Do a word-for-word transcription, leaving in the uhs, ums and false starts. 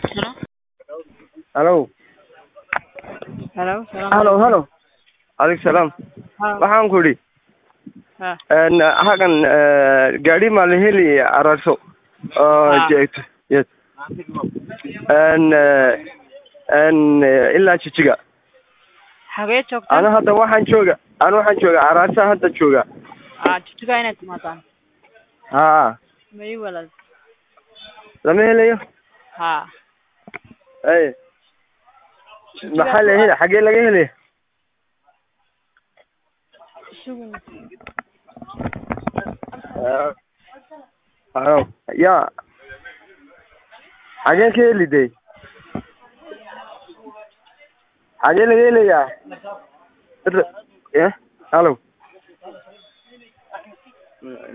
Hello? Hello. Hello? Salam Hello, alaikum. hello. Alaykum salam. Ha. Waxaan ku idhi Ha. een hagan gaari ma la heli ararso oo Ha. jeeto yes een een ilaa jijiga Xagee joogtaan? ana hadda waxaan jooga ana waxaan jooga ararsa hadda jooga Ah, jitiga inaad timaadaan. ha Ma ii walaal. lama helayo Ha. ay maxaa la heli xagee laga heli Sugun. Hello. Ya. Xagee ka heli day xagee laga helayaa ya hello